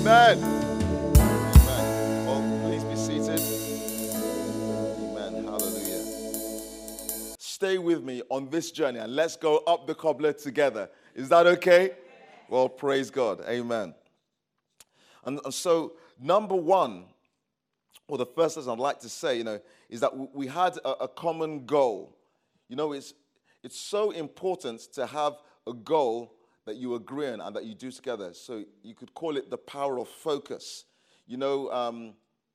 Amen. Amen. Well, please be seated. Amen. Hallelujah. Stay with me on this journey and let's go up the cobbler together. Is that okay? Well, praise God. Amen. And so, number one, or the first lesson I'd like to say, is that we had a common goal. It's so important to have a goal that you agree on and that you do together. So you could call it the power of focus. When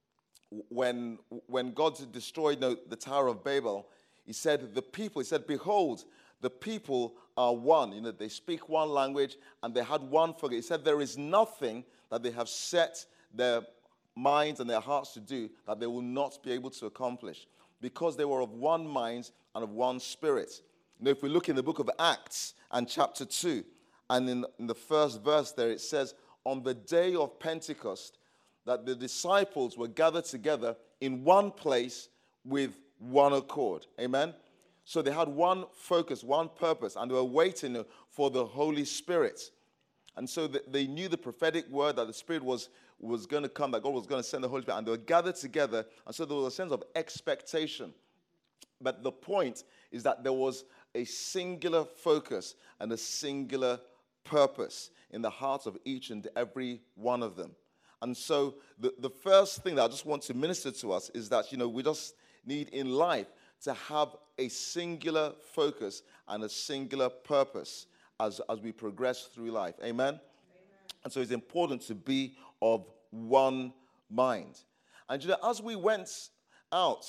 God destroyed the Tower of Babel, he said, behold, the people are one. They speak one language and they had one focus. He said, there is nothing that they have set their minds and their hearts to do that they will not be able to accomplish, because they were of one mind and of one spirit. If we look in the book of Acts and chapter 2, and in the first verse there it says, on the day of Pentecost, that the disciples were gathered together in one place with one accord. Amen? So they had one focus, one purpose, and they were waiting for the Holy Spirit. And so they knew the prophetic word that the Spirit was going to come, that God was going to send the Holy Spirit, and they were gathered together, and so there was a sense of expectation. But the point is that there was a singular focus and a singular purpose in the hearts of each and every one of them. And so the first thing that I just want to minister to us is that, we just need in life to have a singular focus and a singular purpose as we progress through life. Amen? Amen. And so it's important to be of one mind. And, as we went out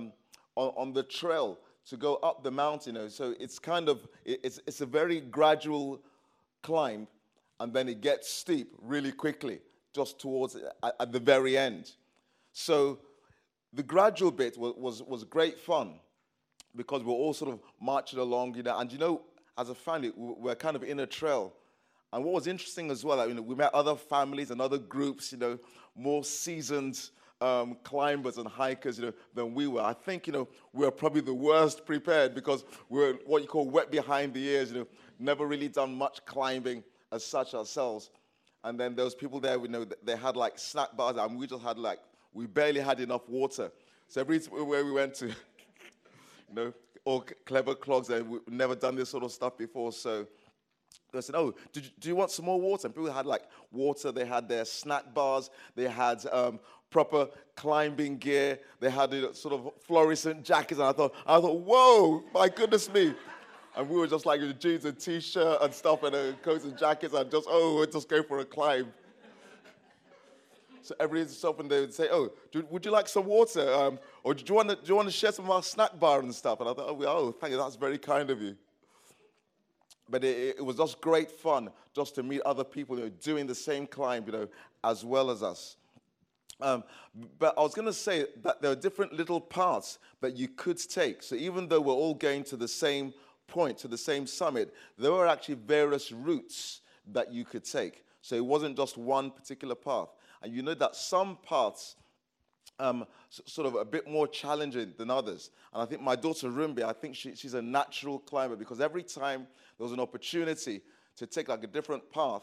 on the trail to go up the mountain, so it's it's a very gradual climb, and then it gets steep really quickly, just towards at the very end. So the gradual bit was great fun, because we're all sort of marching along, and as a family, we're kind of in a trail. And what was interesting as well, we met other families and other groups, more seasoned climbers and hikers, than we were. I think, we were probably the worst prepared, because we're what you call wet behind the ears, never really done much climbing as such ourselves. And then there was people there, they had like snack bars, and we just had we barely had enough water. So everywhere we went to, all clever clogs, and we've never done this sort of stuff before. So they said, oh, do you want some more water? And people had water, they had their snack bars, they had proper climbing gear, they had sort of fluorescent jackets, and I thought, whoa, my goodness me. And we were just in jeans and t-shirt and stuff, and coats and jackets, and we'll just go for a climb. So every so often they would say, oh, would you like some water? Or do you want to share some of our snack bar and stuff? And I thought, oh, thank you, that's very kind of you. But it was just great fun just to meet other people doing the same climb, as well as us. But I was going to say that there are different little paths that you could take. So even though we're all going to the same point, to the same summit, there were actually various routes that you could take. So it wasn't just one particular path. And that some paths sort of a bit more challenging than others. And I think my daughter Rumbi, I think she's a natural climber, because every time there was an opportunity to take a different path,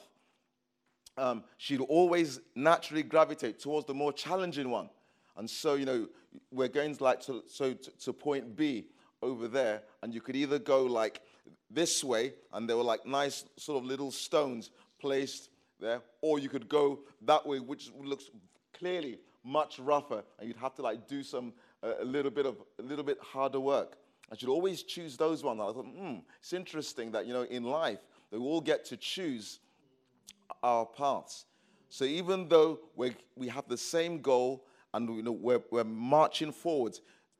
she'd always naturally gravitate towards the more challenging one. And so, we're going to point B over there, and you could either go this way, and there were nice sort of little stones placed there, or you could go that way, which looks clearly much rougher, and you'd have to do a little bit harder work. I should always choose those ones. I thought, it's interesting that in life that we all get to choose our paths. So even though we have the same goal, and we're marching forward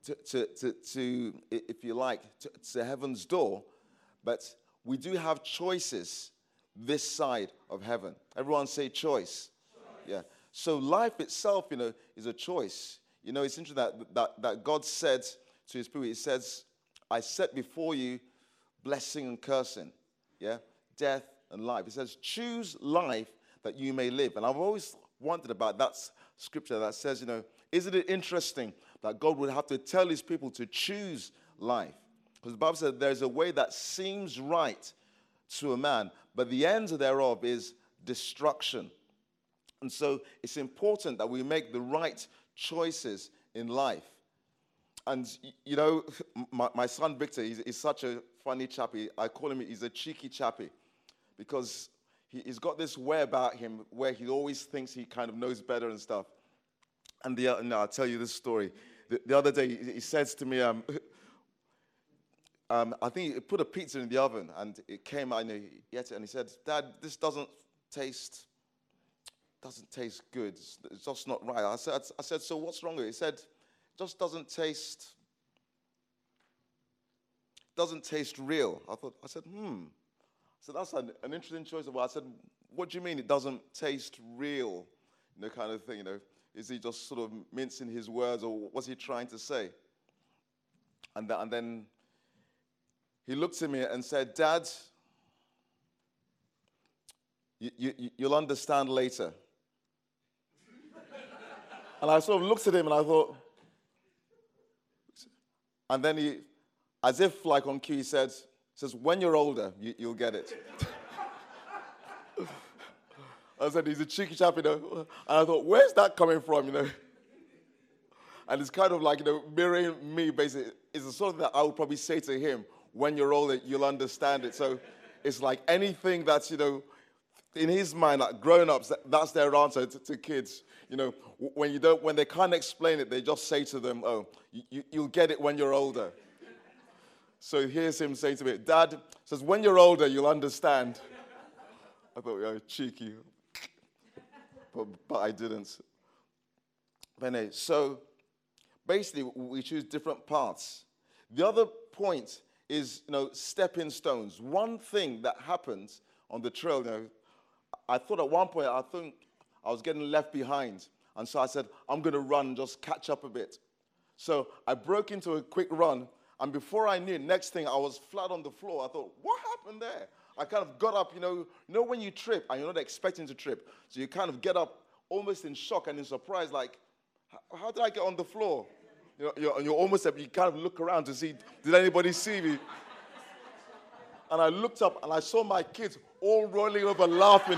to if you like, to heaven's door, but we do have choices this side of heaven. Everyone say choice. Yeah. So life itself, is a choice. It's interesting that God said to his people, he says, I set before you blessing and cursing, death and life. He says, choose life that you may live. And I've always wondered about that scripture that says, isn't it interesting that God would have to tell his people to choose life? Because the Bible said there's a way that seems right to a man, but the end thereof is destruction. And so it's important that we make the right choices in life. And, you know, my son Victor, he's such a funny chappy. I call him, he's a cheeky chappy, because he's got this way about him where he always thinks he kind of knows better and stuff. And I'll tell you this story. The other day, he says to me, I think he put a pizza in the oven, and it came out, and he ate it, and he said, "Dad, this doesn't taste good. It's just not right." I said, "So what's wrong with it?" He said, "It just doesn't taste real." I said, So that's an interesting choice of word. I said, "What do you mean it doesn't taste real?" Kind of thing, Is he just sort of mincing his words, or what's he trying to say? And then he looked at me and said, "Dad, you'll understand later." And I sort of looked at him and I thought, and then he, as if like on cue, he says, "When you're older, you'll get it." I said, he's a cheeky chap, And I thought, where's that coming from, And it's kind of like, mirroring me, basically. It's the sort of that I would probably say to him, when you're older, you'll understand it. So it's like anything that's, in his mind, like grown-ups, that's their answer to kids. When they can't explain it, they just say to them, "Oh, you'll get it when you're older." So here's him saying to me, "Dad," says, "when you're older, you'll understand." I thought, "Oh, cheeky." But I didn't. But anyway, so basically, we choose different paths. The other point is, stepping stones. One thing that happens on the trail, I thought at one point, I was getting left behind. And so I said, I'm going to run and just catch up a bit. So I broke into a quick run. And before I knew, next thing, I was flat on the floor. I thought, what happened there? I kind of got up, when you trip and you're not expecting to trip. So you kind of get up almost in shock and in surprise, like, how did I get on the floor? You're almost, you kind of look around to see, did anybody see me? And I looked up and I saw my kids all rolling over laughing.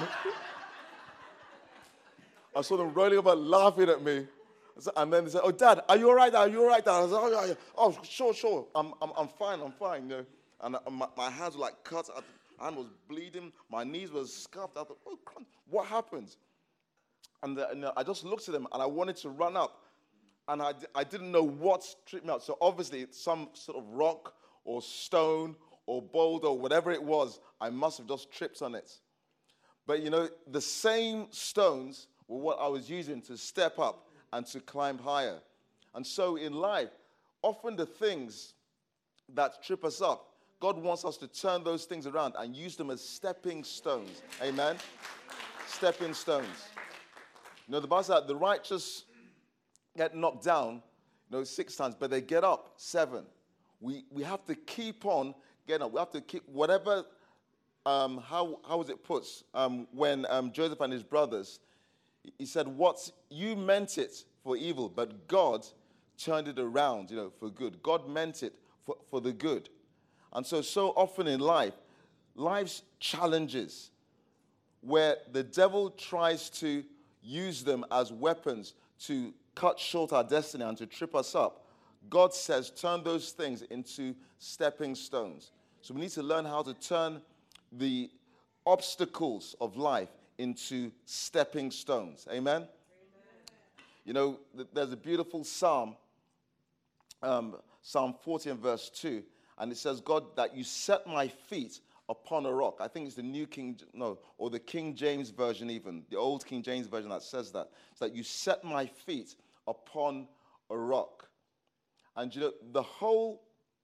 I saw them rolling over laughing at me. And then they said, "Oh, Dad, are you all right? Are you all right, Dad?" I said, "Oh, yeah. Oh, sure. I'm fine. And my hands were like cut. My hand was bleeding. My knees were scuffed. I thought, "Oh, what happened?" And I just looked at them and I wanted to run up. And I didn't know what tripped me out. So obviously, it's some sort of rock or stone or boulder or whatever it was. I must have just tripped on it. But the same stones were what I was using to step up and to climb higher. And so in life, often the things that trip us up, God wants us to turn those things around and use them as stepping stones. Amen? Stepping stones. The Bible says the righteous get knocked down, 6 times, but they get up 7. We have to keep on getting up. We have to keep whatever, how was it put? When Joseph and his brothers, he said, "What you meant it for evil, but God turned it around, for good." God meant it for the good. And so often in life, life's challenges, where the devil tries to use them as weapons to cut short our destiny and to trip us up, God says, turn those things into stepping stones. So we need to learn how to turn the obstacles of life into stepping stones. Amen? There's a beautiful psalm, Psalm 40 and verse 2, and it says, "God, that you set my feet upon a rock." I think it's or the King James Version even, the old King James Version that says that. It's that you set my feet upon a rock. And the whole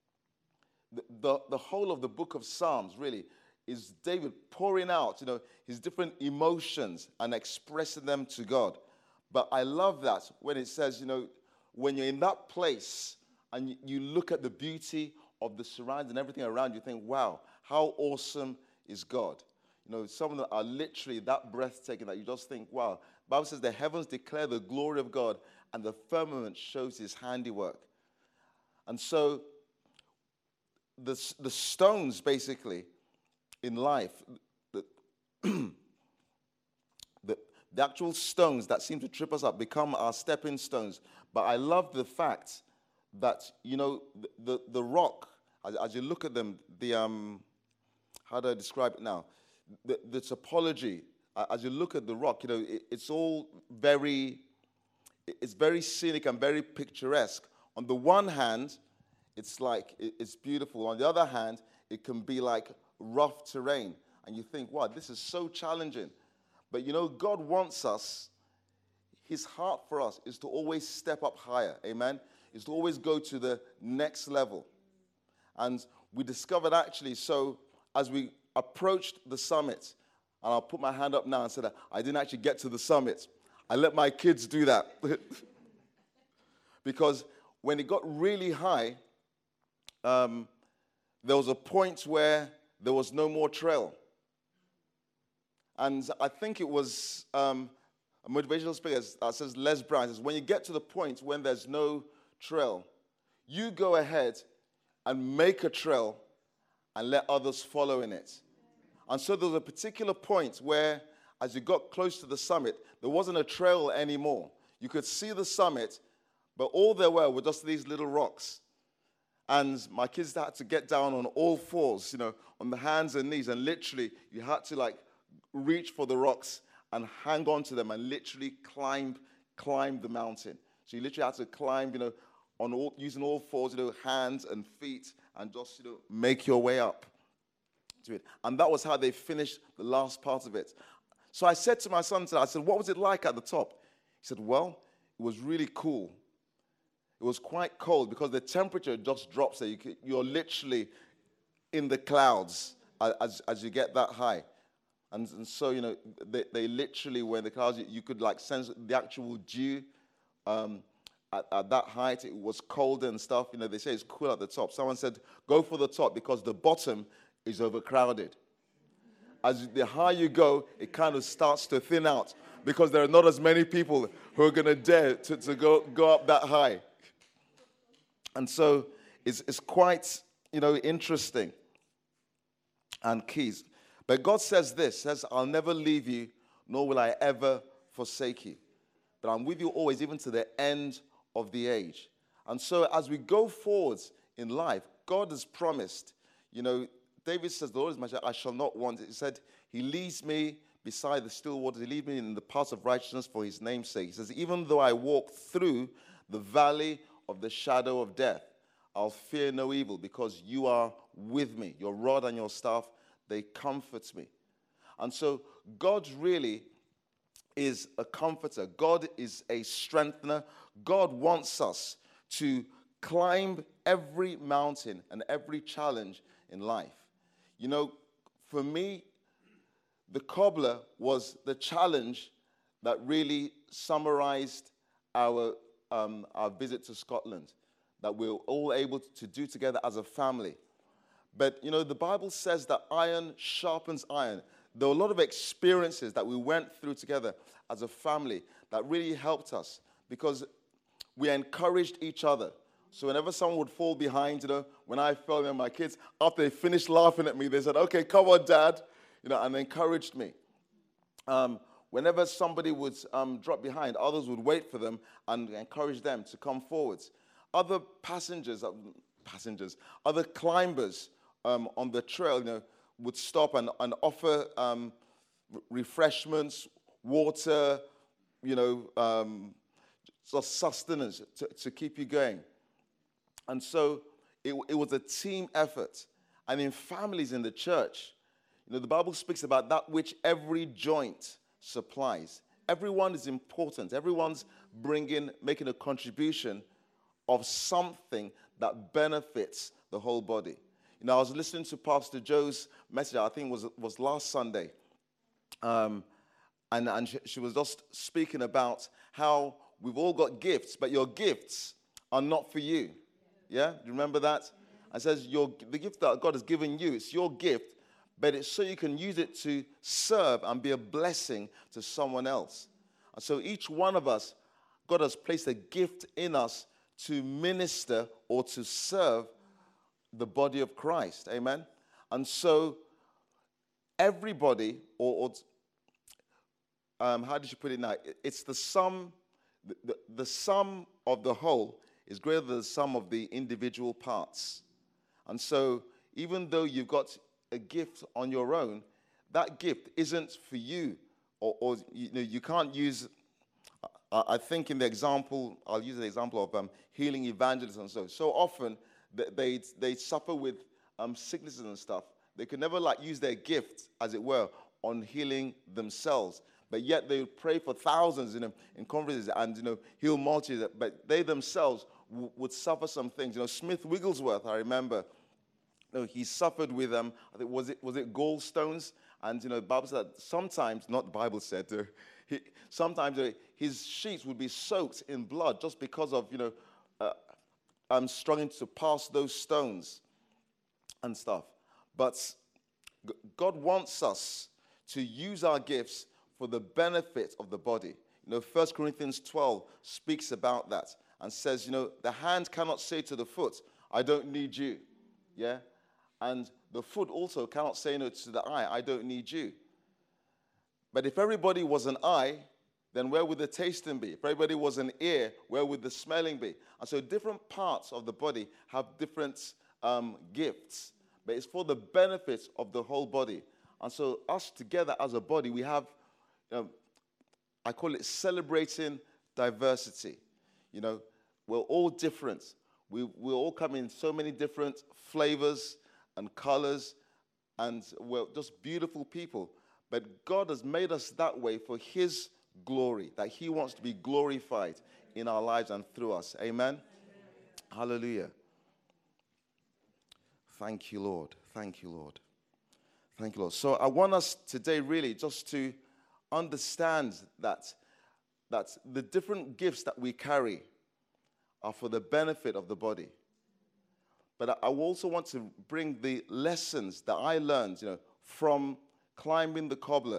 of the book of Psalms really is David pouring out, his different emotions and expressing them to God. But I love that when it says, when you're in that place and you look at the beauty of the surroundings and everything around you, think, wow, how awesome is God? Some of them are literally that breathtaking that you just think, wow. The Bible says the heavens declare the glory of God and the firmament shows his handiwork. And so the stones basically in life, the actual stones that seem to trip us up become our stepping stones. But I love the fact that, the rock, as you look at them, how do I describe it now? The topology, as you look at the rock, it's all it's very scenic and very picturesque. On the one hand, it's like, it's beautiful. On the other hand, it can be like rough terrain. And you think, wow, this is so challenging. But God wants us, his heart for us is to always step up higher, amen? Is to always go to the next level. And we discovered actually, so as we approached the summit, and I'll put my hand up now and say that I didn't actually get to the summit. I let my kids do that. Because when it got really high, there was a point where there was no more trail. And I think it was a motivational speaker that says, Les Brown says, when you get to the point when there's no trail, you go ahead and make a trail and let others follow in it. And so there was a particular point where, as you got close to the summit, there wasn't a trail anymore. You could see the summit, but all there were just these little rocks. And my kids had to get down on all fours, on the hands and knees, and literally you had to reach for the rocks and hang on to them and literally climb the mountain. So you literally had to climb, using all fours, hands and feet, and just, make your way up to it. And that was how they finished the last part of it. So I said to my son today, I said, what was it like at the top? He said, well, it was really cool. It was quite cold because the temperature just drops there. You're literally in the clouds as you get that high. And so, they literally were in the clouds. You could sense the actual dew at that height. It was cold and stuff. They say it's cool at the top. Someone said, go for the top because the bottom is overcrowded. As the higher you go, it kind of starts to thin out because there are not as many people who are going to dare to go up that high. And so it's quite, interesting and keys. But God says this, says, I'll never leave you, nor will I ever forsake you. But I'm with you always, even to the end of the age. And so as we go forwards in life, God has promised, David says, the Lord is my shepherd, I shall not want. He said, he leads me beside the still waters. He leads me in the paths of righteousness for his name's sake. He says, even though I walk through the valley of the shadow of death, I'll fear no evil because you are with me. Your rod and your staff, they comfort me. And so God really is a comforter. God is a strengthener. God wants us to climb every mountain and every challenge in life. For me, the cobbler was the challenge that really summarized our visit to Scotland, that we were all able to do together as a family. But, the Bible says that iron sharpens iron. There were a lot of experiences that we went through together as a family that really helped us because we encouraged each other. So whenever someone would fall behind, when I fell, my kids, after they finished laughing at me, they said, okay, come on, Dad, and encouraged me. Whenever somebody would drop behind, others would wait for them and encourage them to come forwards. Other other climbers on the trail, would stop and offer refreshments, water, sustenance to keep you going. And so it was a team effort. And in families in the church, the Bible speaks about that which every joint supplies. Everyone is important. Everyone's making a contribution of something that benefits the whole body. I was listening to Pastor Joe's message, I think it was last Sunday. And she was just speaking about how we've all got gifts, but your gifts are not for you. Yeah? Do you remember that? It says the gift that God has given you, it's your gift, but it's so you can use it to serve and be a blessing to someone else. And so each one of us, God has placed a gift in us to minister or to serve the body of Christ. Amen? And so everybody, how did you put it now? It's the sum, the sum of the whole is greater than the sum of the individual parts. And so even though you've got a gift on your own, that gift isn't for you, or you can't use. I think in the example, I'll use the example of healing evangelism. So often they suffer with sicknesses and stuff. They could never use their gift, as it were, on healing themselves. But yet they would pray for thousands in conferences and heal multitudes. But they themselves would suffer some things. Smith Wigglesworth, I remember, he suffered with I think was it gallstones? And the Bible said that sometimes, not the Bible said, sometimes his sheets would be soaked in blood just because of struggling to pass those stones and stuff. But God wants us to use our gifts for the benefit of the body. 1 Corinthians 12 speaks about that and says, the hand cannot say to the foot, I don't need you. Yeah? And the foot also cannot say to the eye, I don't need you. But if everybody was an eye, then where would the tasting be? If everybody was an ear, where would the smelling be? And so different parts of the body have different gifts. But it's for the benefit of the whole body. And so us together as a body, we have, I call it celebrating diversity. We're all different. We all come in so many different flavors and colors, and we're just beautiful people. But God has made us that way for his glory, that he wants to be glorified in our lives and through us. Amen? Hallelujah. Thank you, Lord. Thank you, Lord. Thank you, Lord. So I want us today really just to understand that the different gifts that we carry are for the benefit of the body. But I also want to bring the lessons that I learned, from climbing the cobbler.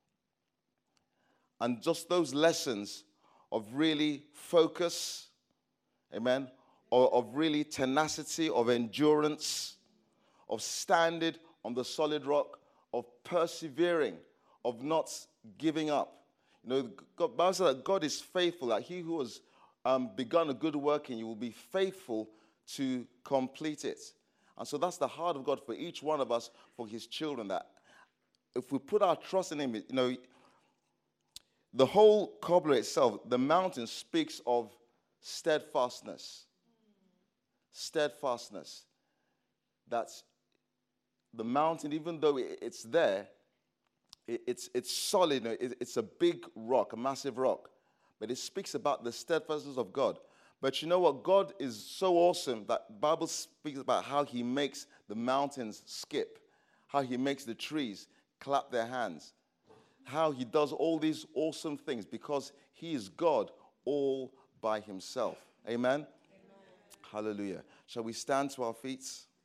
And just those lessons of really focus, amen, or of really tenacity, of endurance, of standing on the solid rock, of persevering, of not giving up. God, Bible says that God is faithful, that he who has begun a good work in you will be faithful to complete it. And so that's the heart of God for each one of us, for his children, that if we put our trust in him, the whole cobbler itself, the mountain speaks of steadfastness. Steadfastness. That's the mountain, even though it's there, it's solid. It's a big rock, a massive rock. But it speaks about the steadfastness of God. But you know what? God is so awesome that the Bible speaks about how he makes the mountains skip, how he makes the trees clap their hands, how he does all these awesome things because he is God all by himself. Amen? Amen. Hallelujah. Shall we stand to our feet?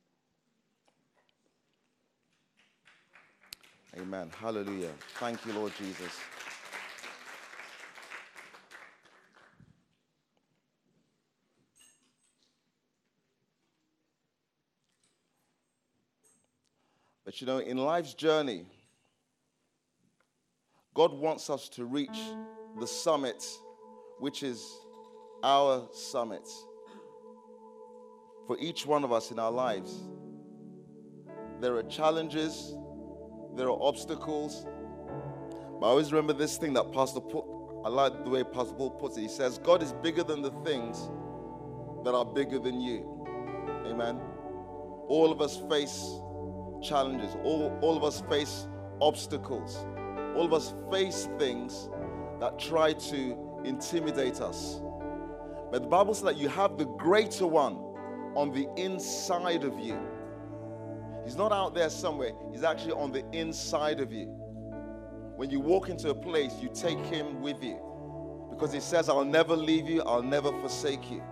Amen. Hallelujah. Thank you, Lord Jesus. But in life's journey, God wants us to reach the summit, which is our summit. For each one of us in our lives, there are challenges, there are obstacles. But I always remember this thing that Pastor Paul, I like the way Pastor Paul puts it. He says, God is bigger than the things that are bigger than you. Amen. All of us face challenges. All of us face obstacles. All of us face things that try to intimidate us. But the Bible says that you have the greater one on the inside of you. He's not out there somewhere. He's actually on the inside of you. When you walk into a place, you take him with you. Because he says, I'll never leave you. I'll never forsake you.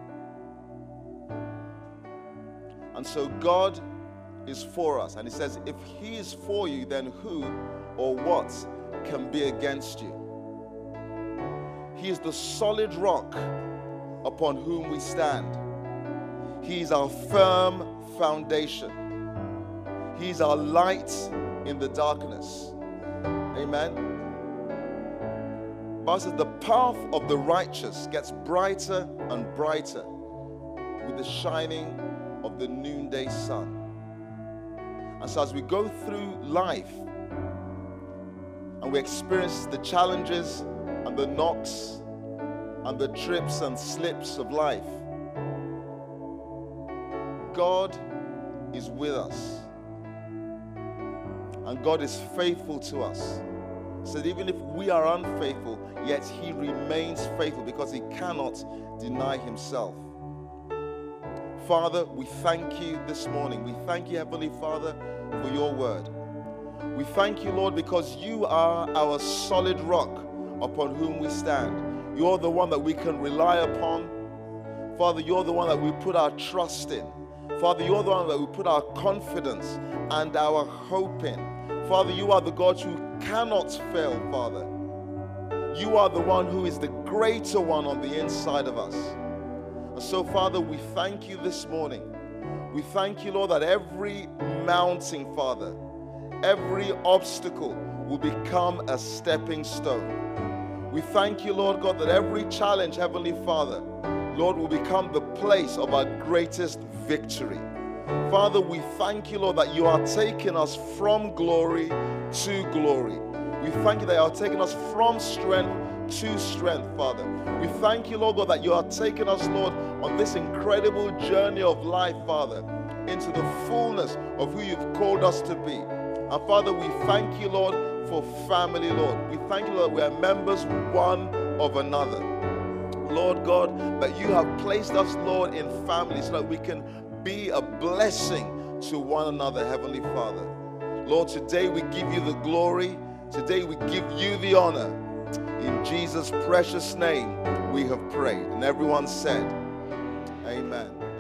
And so God is for us. And he says, if he is for you, then who or what can be against you? He is the solid rock upon whom we stand. He is our firm foundation. He is our light in the darkness. Amen. Bible says the path of the righteous gets brighter and brighter with the shining of the noonday sun. And so as we go through life and we experience the challenges and the knocks and the trips and slips of life, God is with us. And God is faithful to us. So that even if we are unfaithful, yet He remains faithful because He cannot deny Himself. Father, we thank You this morning. We thank You, Heavenly Father, for Your word. We thank You, Lord, because You are our solid rock upon whom we stand. You're the one that we can rely upon. Father, You're the one that we put our trust in. Father, You're the one that we put our confidence and our hope in. Father, You are the God who cannot fail, Father. You are the one who is the greater one on the inside of us. And so, Father, we thank You this morning. We thank You, Lord, that every mountain, Father, every obstacle will become a stepping stone. We thank You, Lord God, that every challenge, Heavenly Father, Lord, will become the place of our greatest victory. Father, we thank You, Lord, that You are taking us from glory to glory. We thank You that You are taking us from strength to strength, Father. We thank You, Lord God, that You are taking us, Lord, on this incredible journey of life, Father, into the fullness of who You've called us to be. And Father, we thank You, Lord, for family, Lord. We thank You, Lord, that we are members one of another. Lord God, that You have placed us, Lord, in families so that we can be a blessing to one another, Heavenly Father. Lord, today we give You the glory. Today we give You the honor. In Jesus' precious name we have prayed. And everyone said, amen.